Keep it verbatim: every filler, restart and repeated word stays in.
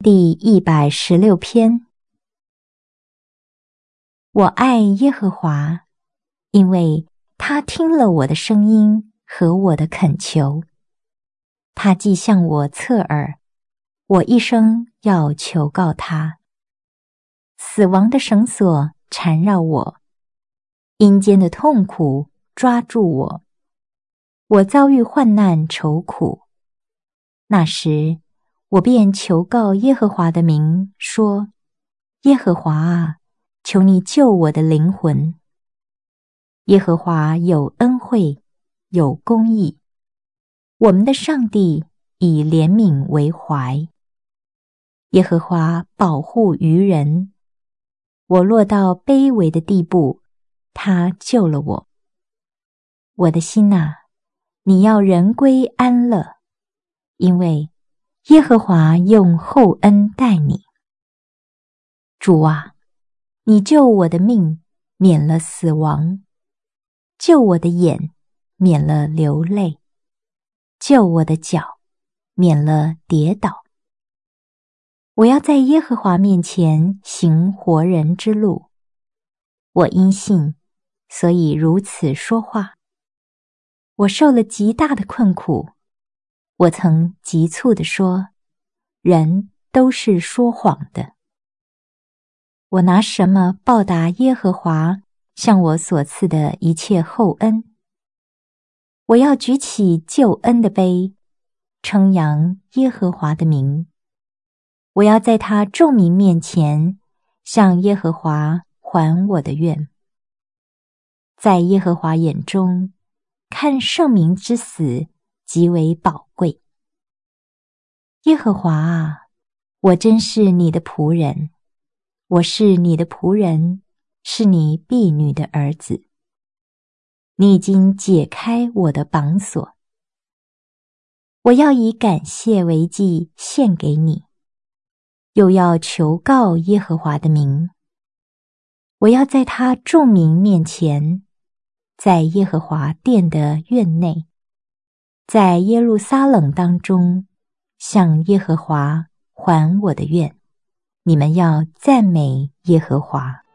第一百十六篇。我爱耶和华，因为他听了我的声音和我的恳求。他既向我侧耳，我一生要求告他。死亡的绳索缠绕我，阴间的痛苦抓住我，我遭遇患难愁苦。那时我便求告耶和华的名，说：耶和华啊，求你救我的灵魂。耶和华有恩惠，有公义，我们的上帝以怜悯为怀。耶和华保护愚人，我落到卑微的地步，他救了我。我的心啊，你要人归安乐，因为耶和华用厚恩待你。主啊，你救我的命，免了死亡；救我的眼，免了流泪；救我的脚，免了跌倒。我要在耶和华面前行活人之路。我因信，所以如此说话。我受了极大的困苦，我曾急促地说，人都是说谎的。我拿什么报答耶和华向我所赐的一切厚恩？我要举起救恩的杯，称扬耶和华的名。我要在他众民面前向耶和华还我的愿。在耶和华眼中，看圣民之死极为宝贵。耶和华啊，我真是你的仆人，我是你的仆人，是你婢女的儿子。你已经解开我的绑锁。我要以感谢为祭献给你，又要求告耶和华的名。我要在他众民面前，在耶和华殿的院内，在耶路撒冷当中，向耶和华还我的愿。你们要赞美耶和华。